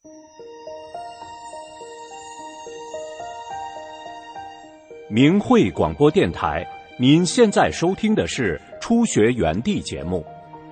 明慧广播电台，您现在收听的是初学园地节目。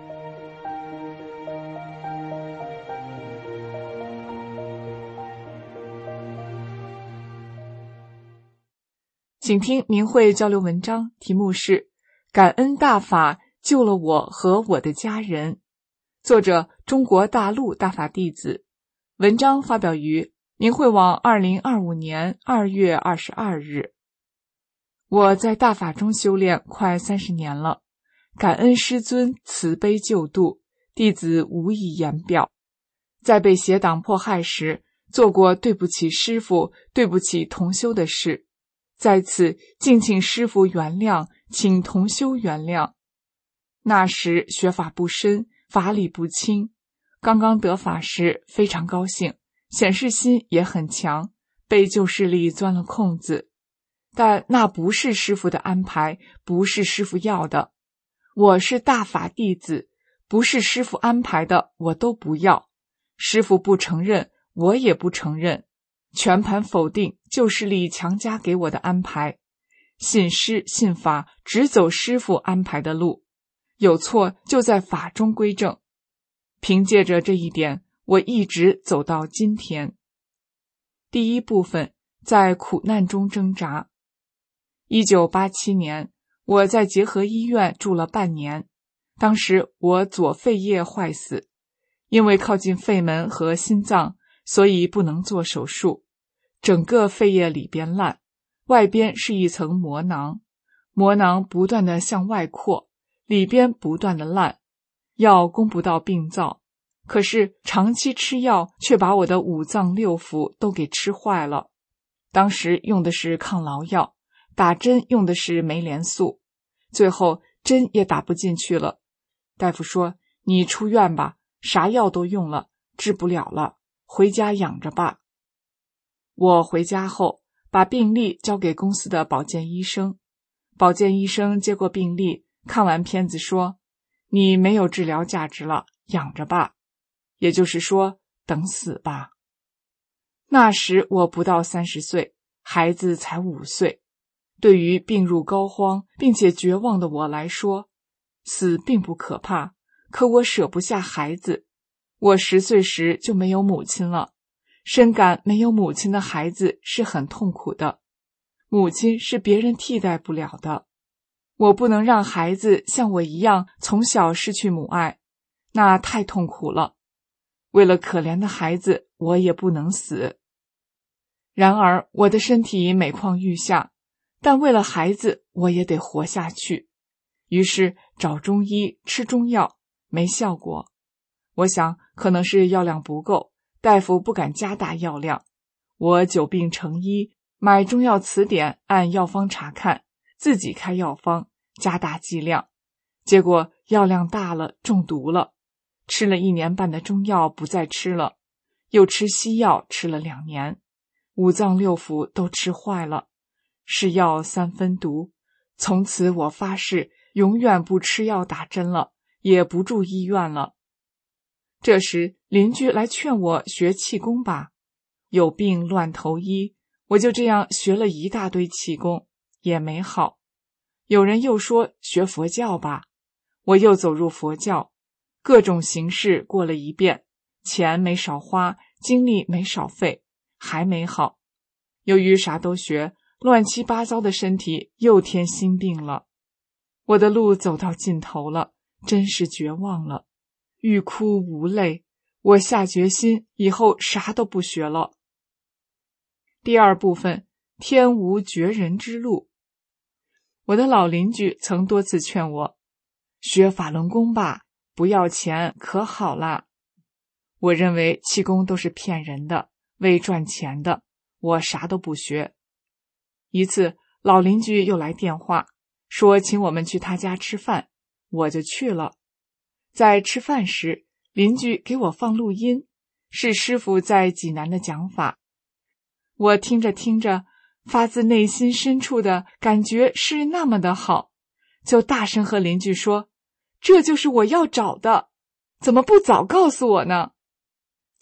请听明慧交流文章，题目是感恩大法救了我和我的家人，作者中国大陆大法弟子，文章发表于明慧网2025年2月22日。我在大法中修炼快30年了，感恩师尊慈悲救度，弟子无以言表。在被邪党迫害时，做过对不起师父、对不起同修的事，在此敬请师父原谅，请同修原谅。那时学法不深，法理不清，刚刚得法时非常高兴，显示心也很强，被旧势力钻了空子。但那不是师父的安排，不是师父要的。我是大法弟子，不是师父安排的我都不要。师父不承认，我也不承认，全盘否定旧势力强加给我的安排。信师信法，只走师父安排的路，有错就在法中归正。凭借着这一点，我一直走到今天。第一部分，在苦难中挣扎。1987年，我在结合医院住了半年。当时我左肺叶坏死，因为靠近肺门和心脏，所以不能做手术。整个肺叶里边烂，外边是一层膜囊，膜囊不断地向外扩，里边不断地烂，药攻不到病灶。可是长期吃药却把我的五脏六腑都给吃坏了。当时用的是抗痨药，打针用的是酶连素，最后针也打不进去了。大夫说，你出院吧，啥药都用了，治不了了，回家养着吧。我回家后，把病历交给公司的保健医生。保健医生接过病历，看完片子说，你没有治疗价值了，养着吧。也就是说，等死吧。那时我不到30岁，孩子才5岁。对于病入膏肓并且绝望的我来说，死并不可怕，可我舍不下孩子。我10岁时就没有母亲了，深感没有母亲的孩子是很痛苦的，母亲是别人替代不了的。我不能让孩子像我一样从小失去母爱，那太痛苦了。为了可怜的孩子，我也不能死。然而我的身体每况愈下，但为了孩子，我也得活下去。于是找中医，吃中药，没效果。我想可能是药量不够，大夫不敢加大药量。我久病成医，买中药词典，按药方查看，自己开药方，加大剂量。结果药量大了，中毒了。吃了1年半的中药不再吃了，又吃西药吃了2年，五脏六腑都吃坏了。是药3分毒，从此我发誓永远不吃药打针了，也不住医院了。这时邻居来劝我学气功吧，有病乱投医，我就这样学了一大堆气功，也没好。有人又说学佛教吧，我又走入佛教，各种形式过了一遍，钱没少花，精力没少费，还没好。由于啥都学，乱七八糟的身体又添新病了。我的路走到尽头了，真是绝望了，欲哭无泪。我下决心以后啥都不学了。第二部分，天无绝人之路。我的老邻居曾多次劝我，学法轮功吧，不要钱可好啦。我认为气功都是骗人的，为赚钱的，我啥都不学。一次老邻居又来电话，说请我们去他家吃饭，我就去了。在吃饭时，邻居给我放录音，是师父在济南的讲法。我听着听着，发自内心深处的感觉是那么的好，就大声和邻居说，这就是我要找的，怎么不早告诉我呢？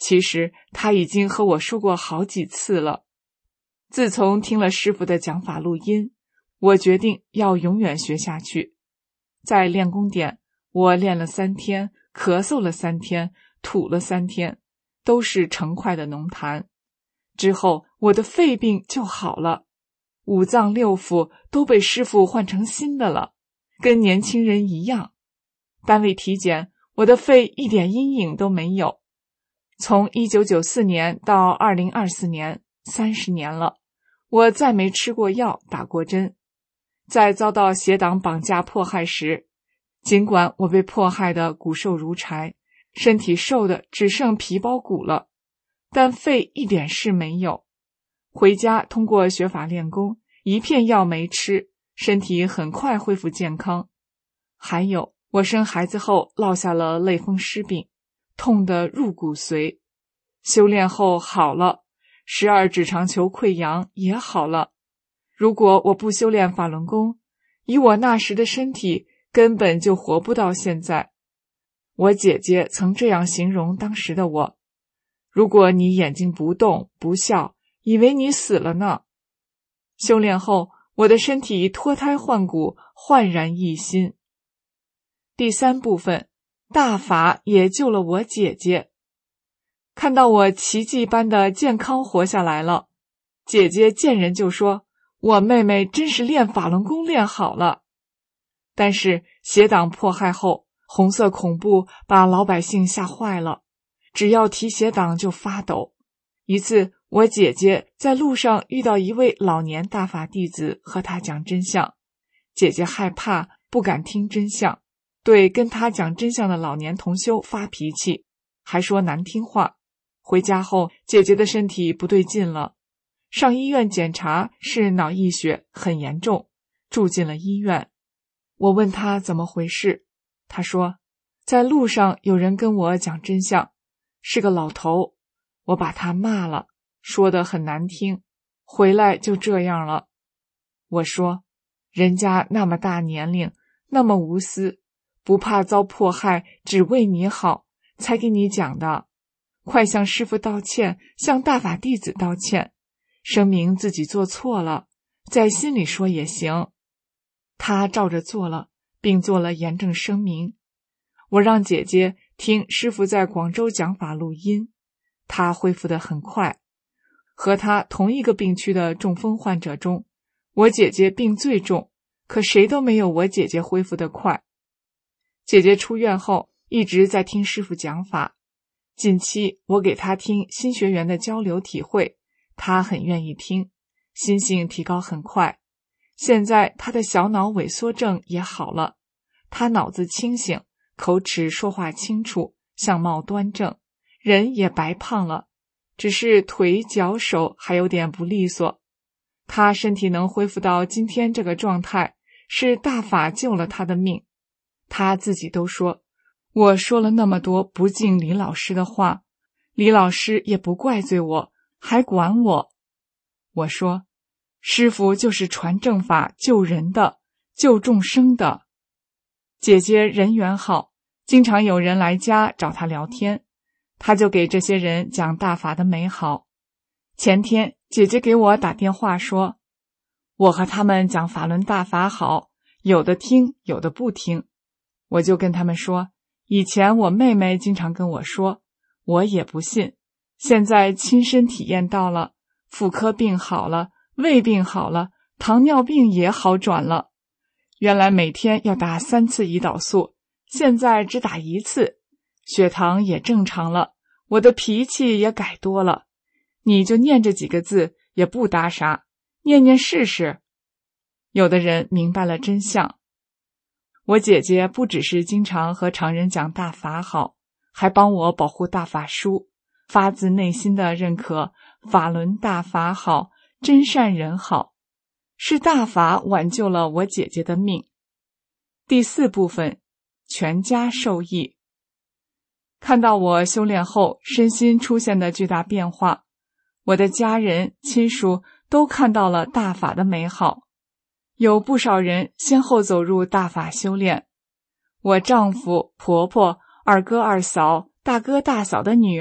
其实他已经和我说过好几次了。自从听了师父的讲法录音，我决定要永远学下去。在练功点，我练了3天，咳嗽了3天，吐了3天，都是成块的浓痰。之后我的肺病就好了，5脏6腑都被师父换成新的了，跟年轻人一样。单位体检，我的肺一点阴影都没有。从1994年到2024年，30年了，我再没吃过药，打过针。在遭到邪党绑架迫害时，尽管我被迫害得骨瘦如柴，身体瘦的只剩皮包骨了，但肺一点事没有。回家通过学法练功，一片药没吃，身体很快恢复健康。还有，我生孩子后落下了类风湿病，痛得入骨髓，修炼后好了，12指肠球溃疡也好了。如果我不修炼法轮功，以我那时的身体，根本就活不到现在。我姐姐曾这样形容当时的我：如果你眼睛不动不笑，以为你死了呢。修炼后，我的身体脱胎换骨，焕然一新。第3部分，大法也救了我姐姐。看到我奇迹般的健康活下来了，姐姐见人就说，我妹妹真是练法轮功练好了。但是邪党迫害后，红色恐怖把老百姓吓坏了，只要提邪党就发抖。一次，我姐姐在路上遇到一位老年大法弟子，和他讲真相。姐姐害怕，不敢听真相，对跟他讲真相的老年同修发脾气，还说难听话。回家后，姐姐的身体不对劲了，上医院检查是脑溢血，很严重，住进了医院。我问他怎么回事，他说，在路上有人跟我讲真相，是个老头，我把他骂了，说得很难听，回来就这样了。我说，人家那么大年龄，那么无私，不怕遭迫害，只为你好，才给你讲的。快向师父道歉，向大法弟子道歉，声明自己做错了，在心里说也行。他照着做了，并做了严正声明。我让姐姐听师父在广州讲法录音，她恢复得很快。和她同一个病区的中风患者中，我姐姐病最重，可谁都没有我姐姐恢复得快。姐姐出院后一直在听师父讲法，近期我给她听新学员的交流体会，她很愿意听，心性提高很快。现在她的小脑萎缩症也好了，她脑子清醒，口齿说话清楚，相貌端正，人也白胖了，只是腿脚手还有点不利索。她身体能恢复到今天这个状态，是大法救了她的命。她自己都说，我说了那么多不敬李老师的话，李老师也不怪罪我，还管我。我说，师父就是传正法救人的，救众生的。姐姐人缘好，经常有人来家找她聊天，她就给这些人讲大法的美好。前天姐姐给我打电话说，我和他们讲法轮大法好，有的听，有的不听。我就跟他们说，以前我妹妹经常跟我说，我也不信，现在亲身体验到了，妇科病好了，胃病好了，糖尿病也好转了。原来每天要打3次胰岛素，现在只打1次，血糖也正常了，我的脾气也改多了。你就念这几个字，也不搭啥，念念试试。有的人明白了真相。我姐姐不只是经常和常人讲大法好，还帮我保护大法书，发自内心的认可法轮大法好，真善人好，是大法挽救了我姐姐的命。第4部分，全家受益。看到我修炼后身心出现的巨大变化，我的家人亲属都看到了大法的美好，有不少人先后走入大法修炼。我丈夫、婆婆、二哥二嫂、大哥大嫂的女儿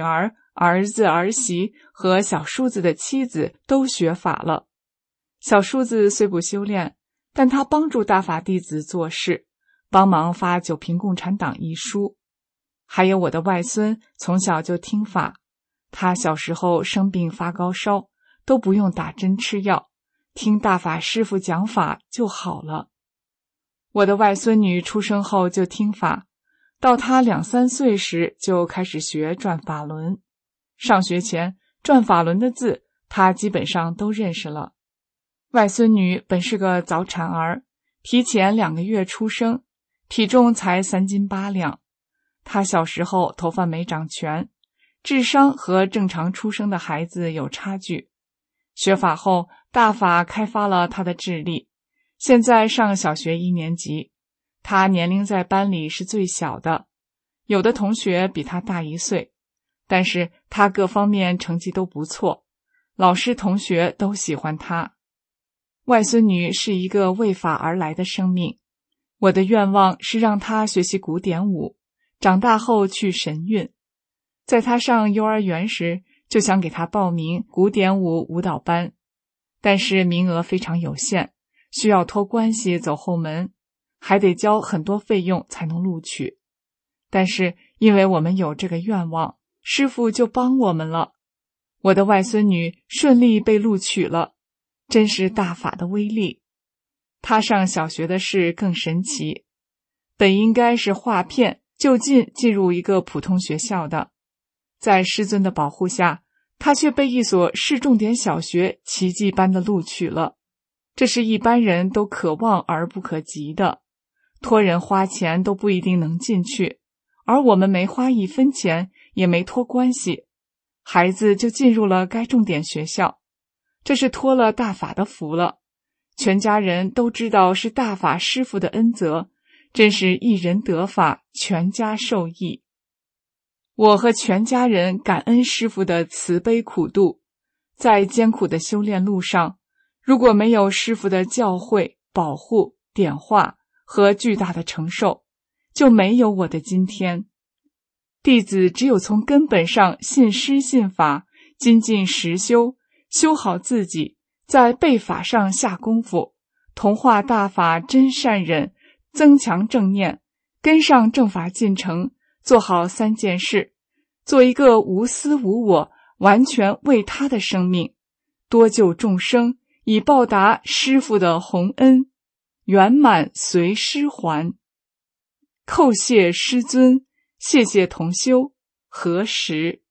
儿子儿媳和小叔子的妻子都学法了。小叔子虽不修炼，但他帮助大法弟子做事，帮忙发《九评共产党》一书。还有我的外孙从小就听法，他小时候生病发高烧，都不用打针吃药，听大法师父讲法就好了。我的外孙女出生后就听法，到她2、3岁时就开始学转法轮。上学前，转法轮的字她基本上都认识了。外孙女本是个早产儿，提前2个月出生，体重才3斤8两。她小时候头发没长全，智商和正常出生的孩子有差距。学法后，大法开发了她的智力，现在上小学1年级，她年龄在班里是最小的，有的同学比她大1岁，但是她各方面成绩都不错，老师同学都喜欢她。外孙女是一个为法而来的生命，我的愿望是让她学习古典舞，长大后去神韵。在她上幼儿园时，就想给她报名古典舞舞蹈班，但是名额非常有限，需要托关系走后门，还得交很多费用才能录取。但是因为我们有这个愿望，师父就帮我们了。我的外孙女顺利被录取了，真是大法的威力。她上小学的事更神奇，本应该是划片就近进入一个普通学校的，在师尊的保护下，她却被一所市重点小学奇迹般的录取了。这是一般人都可望而不可及的，托人花钱都不一定能进去，而我们没花1分钱，也没托关系，孩子就进入了该重点学校，这是托了大法的福了。全家人都知道是大法师父的恩泽，真是一人得法，全家受益。我和全家人感恩师父的慈悲苦度，在艰苦的修炼路上，如果没有师父的教诲、保护、点化和巨大的承受，就没有我的今天。弟子只有从根本上信师信法，精进实修，修好自己，在背法上下功夫，同化大法真善忍，增强正念，跟上正法进程，做好3件事，做一个无私无我，完全为他的生命，多救众生，以报答师父的洪恩，圆满随师还。叩谢师尊，谢谢同修，何时？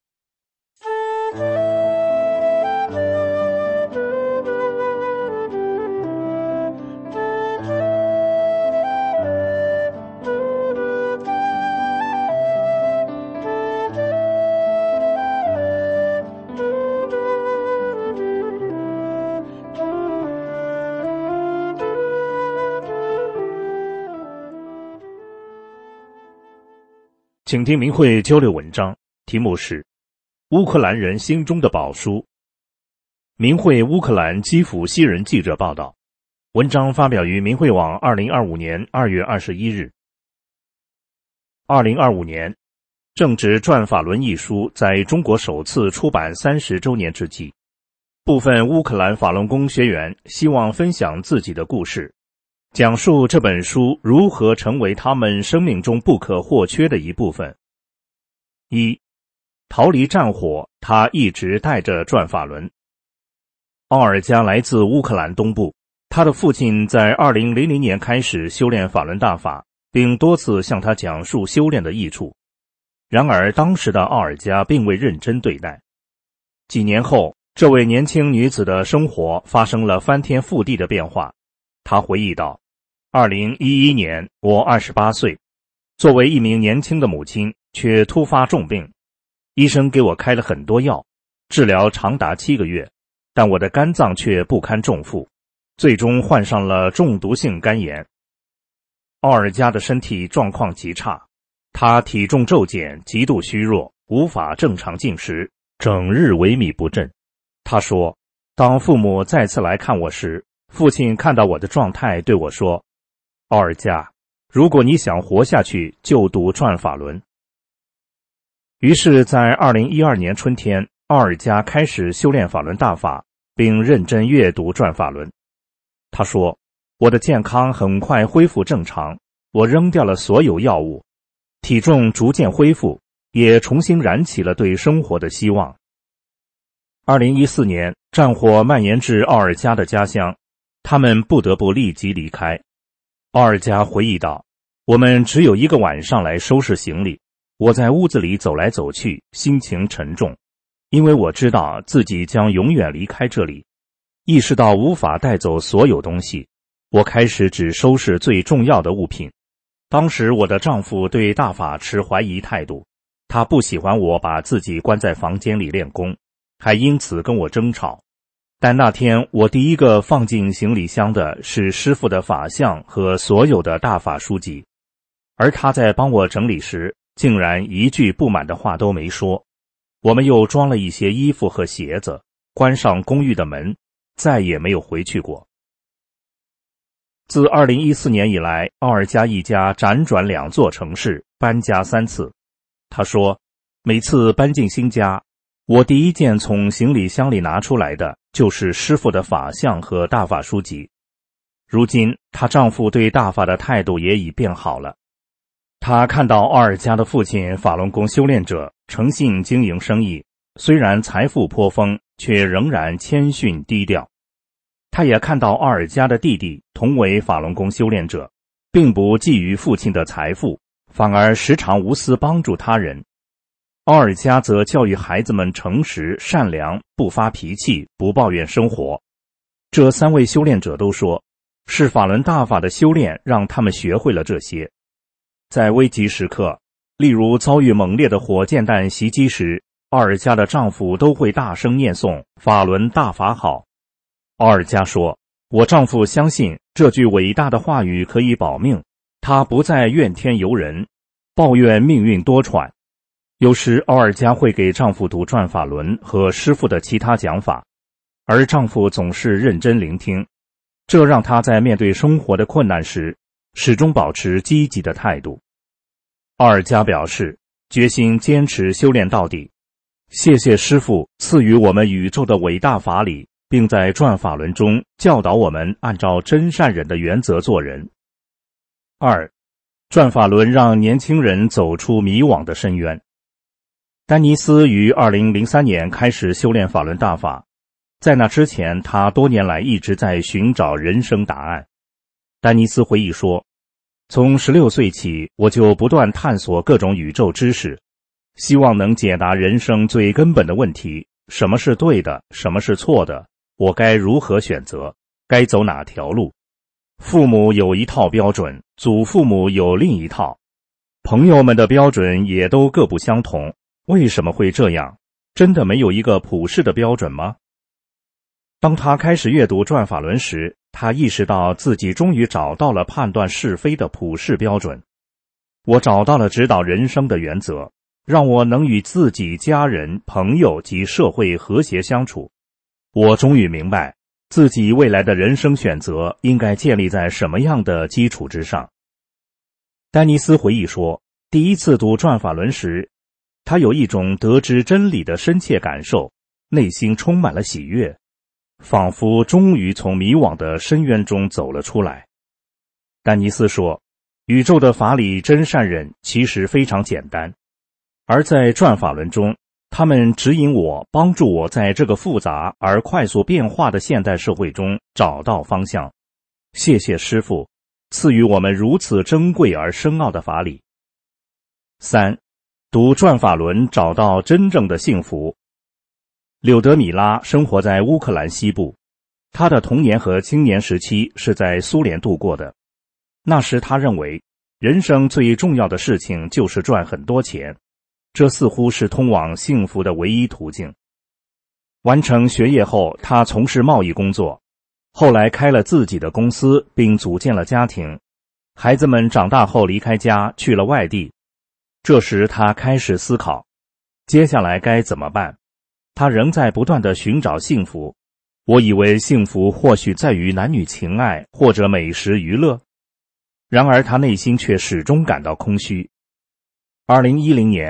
请听明慧交流文章，题目是乌克兰人心中的宝书。明慧乌克兰基辅西人记者报道，文章发表于明慧网2025年2月21日。2025年，正值转法轮一书在中国首次出版30周年之际，部分乌克兰法轮功学员希望分享自己的故事，讲述这本书如何成为他们生命中不可或缺的一部分。1. 逃离战火，他一直带着转法轮。奥尔加来自乌克兰东部，他的父亲在2000年开始修炼法轮大法，并多次向他讲述修炼的益处。然而当时的奥尔加并未认真对待。几年后，这位年轻女子的生活发生了翻天覆地的变化。她回忆道，2011年我28岁，作为一名年轻的母亲，却突发重病。医生给我开了很多药，治疗长达7个月，但我的肝脏却不堪重负，最终患上了中毒性肝炎。奥尔加的身体状况极差，他体重骤减，极度虚弱，无法正常进食，整日萎靡不振。他说，当父母再次来看我时，父亲看到我的状态对我说，奥尔加，如果你想活下去，就读转法轮。 于是在2012年春天，奥尔加开始修炼法轮大法，并认真阅读转法轮。他说，我的健康很快恢复正常，我扔掉了所有药物，体重逐渐恢复，也重新燃起了对生活的希望。2014年，战火蔓延至奥尔加的家乡，他们不得不立即离开。奥尔加回忆道，我们只有1个晚上来收拾行李，我在屋子里走来走去，心情沉重，因为我知道自己将永远离开这里，意识到无法带走所有东西，我开始只收拾最重要的物品。当时我的丈夫对大法持怀疑态度，他不喜欢我把自己关在房间里练功，还因此跟我争吵。但那天我第一个放进行李箱的是师父的法相和所有的大法书籍，而他在帮我整理时，竟然一句不满的话都没说。我们又装了一些衣服和鞋子，关上公寓的门，再也没有回去过。自2014年以来，奥尔加一家辗转2座城市，搬家3次。他说，每次搬进新家，我第一件从行李箱里拿出来的就是师父的法相和大法书籍。如今她丈夫对大法的态度也已变好了。他看到奥尔加的父亲法轮功修炼者诚信经营生意，虽然财富颇丰，却仍然谦逊低调。他也看到奥尔加的弟弟同为法轮功修炼者，并不觊觎父亲的财富，反而时常无私帮助他人。奥尔加则教育孩子们诚实、善良，不发脾气，不抱怨生活。这3位修炼者都说，是法轮大法的修炼让他们学会了这些。在危急时刻，例如遭遇猛烈的火箭弹袭击时，奥尔加的丈夫都会大声念诵法轮大法好。奥尔加说，我丈夫相信这句伟大的话语可以保命，他不再怨天尤人，抱怨命运多舛。有时奥尔加会给丈夫读转法轮和师父的其他讲法，而丈夫总是认真聆听，这让他在面对生活的困难时始终保持积极的态度。奥尔加表示，决心坚持修炼到底。谢谢师父赐予我们宇宙的伟大法理，并在转法轮中教导我们按照真善忍的原则做人。2. 转法轮让年轻人走出迷惘的深渊。丹尼斯于2003年开始修炼法轮大法，在那之前，他多年来一直在寻找人生答案。丹尼斯回忆说，从16岁起，我就不断探索各种宇宙知识，希望能解答人生最根本的问题，什么是对的，什么是错的，我该如何选择，该走哪条路。父母有一套标准，祖父母有另一套，朋友们的标准也都各不相同。为什么会这样？真的没有一个普世的标准吗？当他开始阅读转法轮时，他意识到自己终于找到了判断是非的普世标准。我找到了指导人生的原则，让我能与自己、家人、朋友及社会和谐相处。我终于明白，自己未来的人生选择应该建立在什么样的基础之上。丹尼斯回忆说，第一次读转法轮时，他有一种得知真理的深切感受，内心充满了喜悦，仿佛终于从迷惘的深渊中走了出来。丹尼斯说，宇宙的法理真善忍其实非常简单，而在转法轮中，他们指引我，帮助我在这个复杂而快速变化的现代社会中找到方向。谢谢师父赐予我们如此珍贵而深奥的法理。3. 读转法轮找到真正的幸福。柳德米拉生活在乌克兰西部，他的童年和青年时期是在苏联度过的。那时他认为，人生最重要的事情就是赚很多钱，这似乎是通往幸福的唯一途径。完成学业后，他从事贸易工作，后来开了自己的公司，并组建了家庭。孩子们长大后离开家，去了外地。这时他开始思考，接下来该怎么办？他仍在不断地寻找幸福。我以为幸福或许在于男女情爱或者美食娱乐，然而他内心却始终感到空虚。2010年，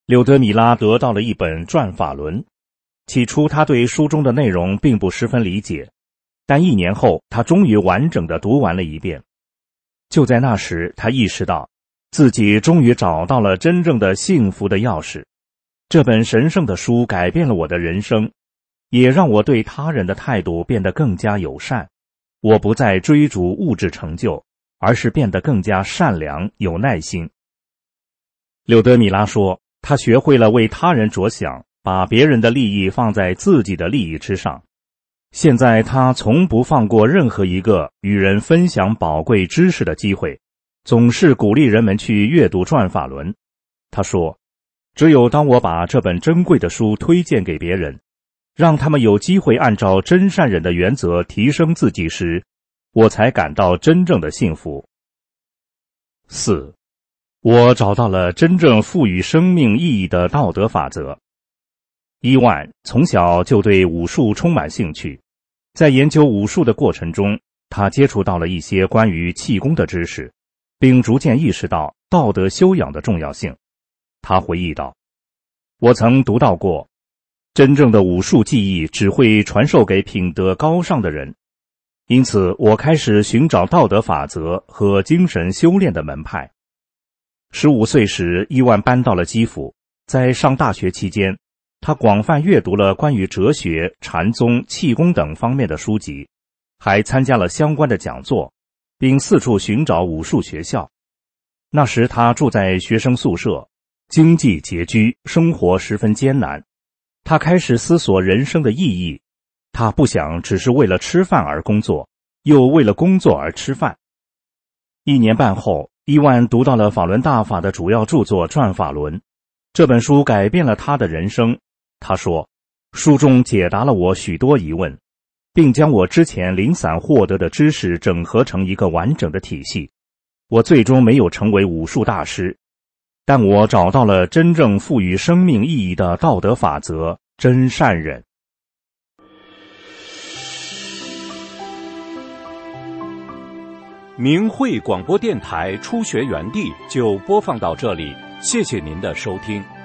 柳德米拉得到了一本转法轮。起初他对书中的内容并不十分理解，但1年后他终于完整地读完了一遍。就在那时，他意识到自己终于找到了真正的幸福的钥匙。这本神圣的书改变了我的人生，也让我对他人的态度变得更加友善。我不再追逐物质成就，而是变得更加善良有耐心。柳德米拉说，他学会了为他人着想，把别人的利益放在自己的利益之上。现在他从不放过任何一个与人分享宝贵知识的机会，总是鼓励人们去阅读转法轮。他说，只有当我把这本珍贵的书推荐给别人，让他们有机会按照真善忍的原则提升自己时，我才感到真正的幸福。4. 我找到了真正赋予生命意义的道德法则。伊万从小就对武术充满兴趣，在研究武术的过程中，他接触到了一些关于气功的知识，并逐渐意识到道德修养的重要性。他回忆道，我曾读到过，真正的武术技艺只会传授给品德高尚的人，因此我开始寻找道德法则和精神修炼的门派。15岁时，伊万搬到了基辅。在上大学期间，他广泛阅读了关于哲学、禅宗、气功等方面的书籍，还参加了相关的讲座，并四处寻找武术学校。那时他住在学生宿舍，经济拮据，生活十分艰难。他开始思索人生的意义，他不想只是为了吃饭而工作，又为了工作而吃饭。1年半后，伊万读到了法轮大法的主要著作《转法轮》，这本书改变了他的人生。他说，书中解答了我许多疑问，并将我之前零散获得的知识整合成一个完整的体系。我最终没有成为武术大师，但我找到了真正赋予生命意义的道德法则——真善忍。 明慧广播电台初学园地就播放到这里，谢谢您的收听。